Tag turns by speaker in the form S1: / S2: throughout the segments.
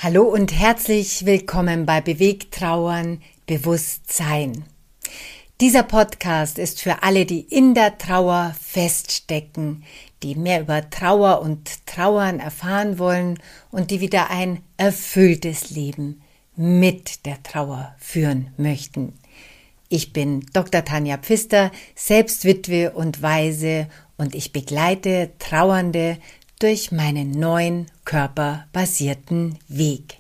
S1: Hallo und herzlich willkommen bei Bewegtrauern Bewusstsein. Dieser Podcast ist für alle, die in der Trauer feststecken, die mehr über Trauer und Trauern erfahren wollen und die wieder ein erfülltes Leben mit der Trauer führen möchten. Ich bin Dr. Tanja Pfister, selbst Witwe und Waise, und ich begleite Trauernde durch meinen neuen körperbasierten Weg.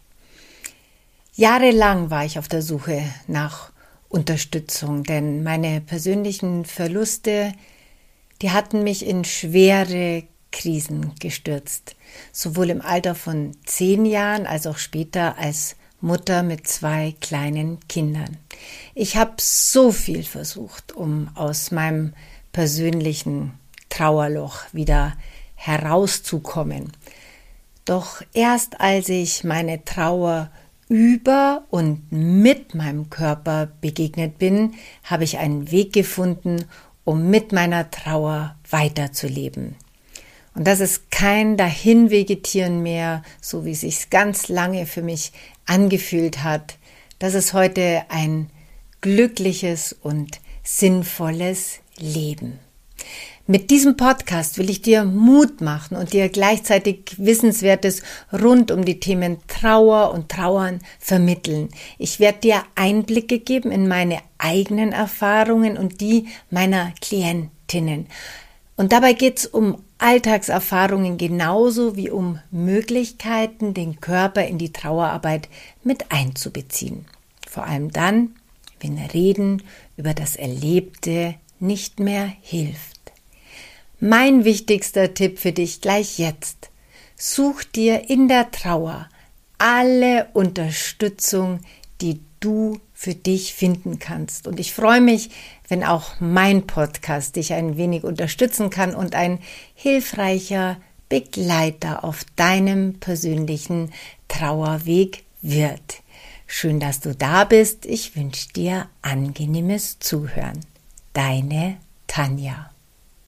S1: Jahrelang war ich auf der Suche nach Unterstützung, denn meine persönlichen Verluste, die hatten mich in schwere Krisen gestürzt, sowohl im Alter von 10 Jahren als auch später als Mutter mit 2 kleinen Kindern. Ich habe so viel versucht, um aus meinem persönlichen Trauerloch wieder herauszukommen. Doch erst als ich meine Trauer über und mit meinem Körper begegnet bin, habe ich einen Weg gefunden, um mit meiner Trauer weiterzuleben. Und das ist kein Dahinvegetieren mehr, so wie es sich ganz lange für mich angefühlt hat. Das ist heute ein glückliches und sinnvolles Leben. Mit diesem Podcast will ich dir Mut machen und dir gleichzeitig Wissenswertes rund um die Themen Trauer und Trauern vermitteln. Ich werde dir Einblicke geben in meine eigenen Erfahrungen und die meiner Klientinnen. Und dabei geht es um Alltagserfahrungen genauso wie um Möglichkeiten, den Körper in die Trauerarbeit mit einzubeziehen. Vor allem dann, wenn Reden über das Erlebte nicht mehr hilft. Mein wichtigster Tipp für dich gleich jetzt: Such dir in der Trauer alle Unterstützung, die du für dich finden kannst. Und ich freue mich, wenn auch mein Podcast dich ein wenig unterstützen kann und ein hilfreicher Begleiter auf deinem persönlichen Trauerweg wird. Schön, dass du da bist. Ich wünsche dir angenehmes Zuhören. Deine Tanja.